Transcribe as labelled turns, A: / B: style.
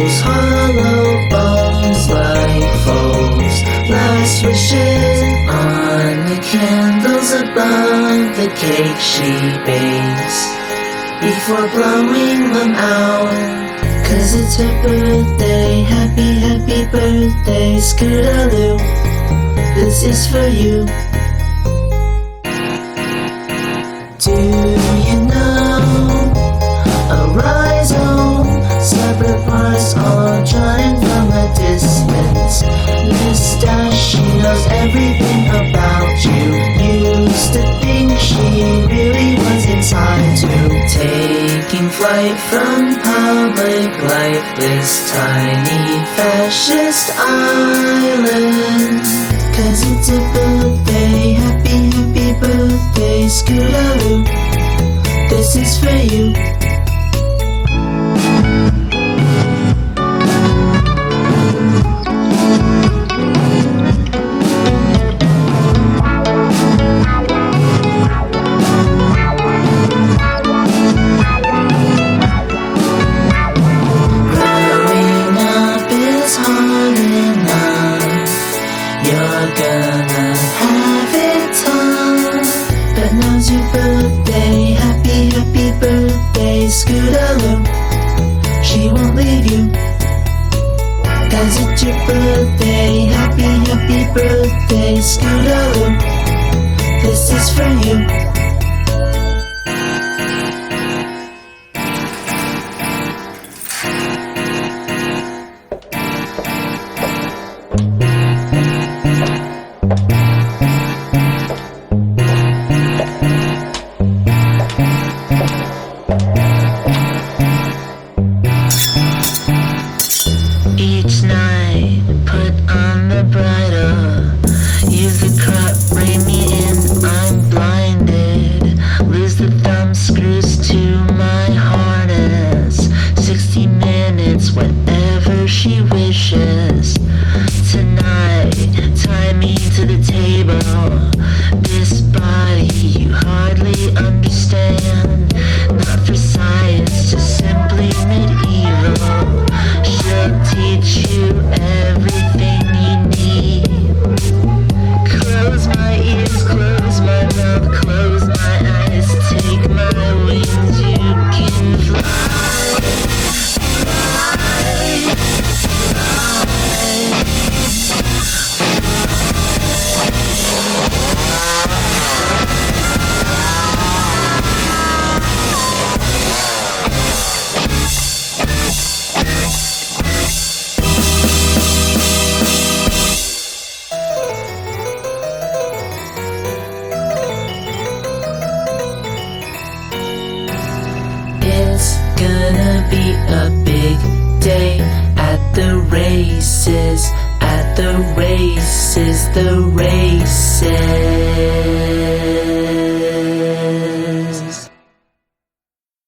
A: those hollow bones like foes. Last wishes on the candles above the cake she bakes before blowing them out. 'Cause it's her birthday, happy, happy birthday, Scootaloo, this is for you. Do you know a rhizome, separate parts all drawn from a distance? Mustache, she knows everything about you. Used to think she really was inside too. Taking flight from public life, this tiny fascist island. 'Cause it's a birthday, happy, happy birthday, Scootaloo, this is for you. You're gonna have it tough, but now's your birthday, happy, happy birthday, Scootaloo, she won't leave you. 'Cause it's your birthday, happy, happy birthday, Scootaloo, this is for you. Each night, put on the bridle, use the crop, rein me in, I'm blinded. Lose the thumb screws to my harness. 60 minutes, whatever she wishes. Tonight, tie me to the table. This body you hardly understand. Not for science, just simply medieval. She'll teach you everything you need. Close my ears, close my mouth, close my eyes. Take my wings, you can fly. It's gonna be a big day at the races, at the races, the races.